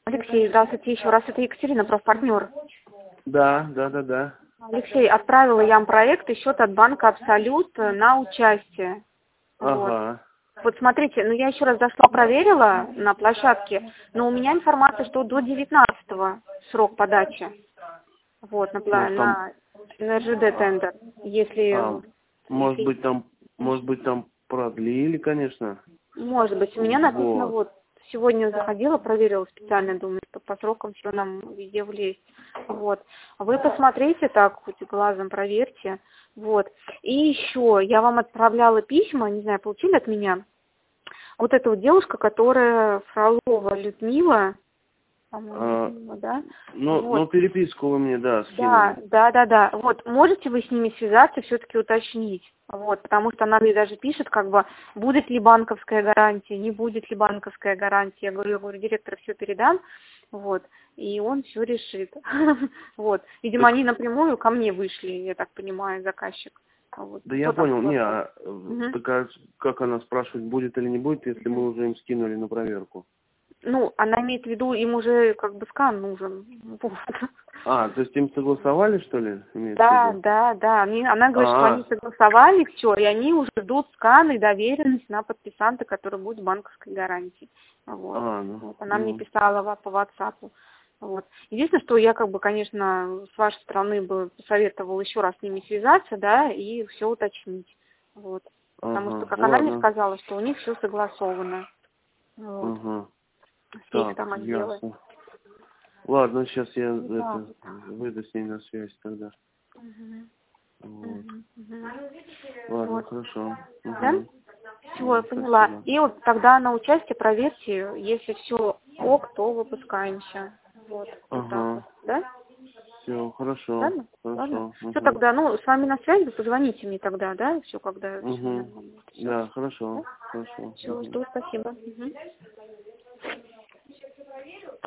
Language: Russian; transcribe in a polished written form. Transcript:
Алексей, здравствуйте еще раз. Это Екатерина, профпартнер. Да. Алексей, отправила я вам проект и счет от банка Абсолют на участие. Ага. Вот смотрите, я еще раз зашла, проверила на площадке, но у меня информация, что до 19-го срок подачи. Вот, на РЖД тендер. Может быть там продлили, конечно. Может быть, у меня написано, сегодня заходила, проверила специально, думаю, что по срокам все нам везде влезть. Вот. Вы посмотрите так, хоть глазом проверьте. Вот. И еще я вам отправляла письма, не знаю, получили от меня. Вот эта вот девушка, которая Фролова Людмила, по-моему, да? Переписку вы мне, скинули. Да. Вот, можете вы с ними связаться, все-таки уточнить. Вот, потому что она мне даже пишет, будет ли банковская гарантия, не будет ли банковская гарантия. Я говорю, директор все передам, вот, и он все решит. Вот, видимо, они напрямую ко мне вышли, я так понимаю, заказчик. Вот. Да я понял, как она спрашивает, будет или не будет, если мы уже им скинули на проверку? Она имеет в виду, им уже скан нужен. Вот. То есть им согласовали, что ли? Да. Она говорит, что они согласовали все, и они уже ждут скан и доверенность на подписанта, который будет банковской гарантией. Вот. Она мне писала по WhatsApp. Вот. Единственное, что я конечно, с вашей стороны бы посоветовала еще раз с ними связаться, да, и все уточнить. Вот. Потому что, как она мне сказала, что у них все согласовано. Вот. Все их там отделы. Ладно, сейчас я выйду с ней на связь тогда. Ладно, хорошо. Да? Все, я поняла. Спасибо. И вот тогда на участие проверьте, если все ок, то выпускаемся. Вот. Да? Все, хорошо. Ладно? Хорошо. Все, тогда, с вами на связи, позвоните мне тогда, да? Все, когда... Да, хорошо. Все, жду, спасибо.